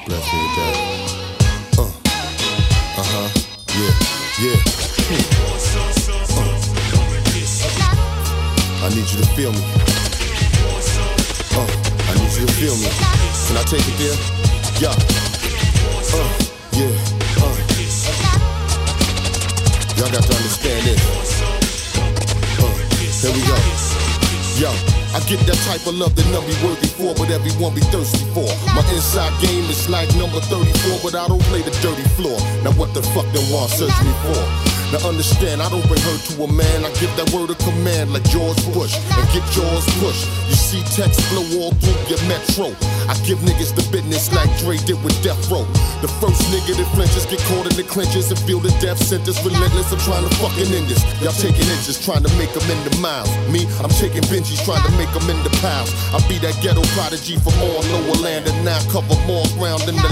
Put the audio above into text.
Bless me with that. Yeah. I need you to feel me. I need you to feel me. Can I take it there? Yeah. Y'all got to understand this. Here we go. Yo, I get that type of love that none be worthy for, but everyone be thirsty for. My inside game is like number 34, but I don't play the dirty floor. Now what the fuck they want search me for? Now understand, I don't bring her to a man. I give that word of command like George Bush, and get yours pushed. You see text flow all through your metro. I give niggas the business like Dre did with Death Row. The first nigga that flinches get caught in the clinches and feel the death sentence. Relentless, I'm trying to fucking end this. Y'all taking inches, trying to make them into miles. Me, I'm taking Benjis, trying to make them into piles. I be that ghetto prodigy from all lower land, and now cover more ground than the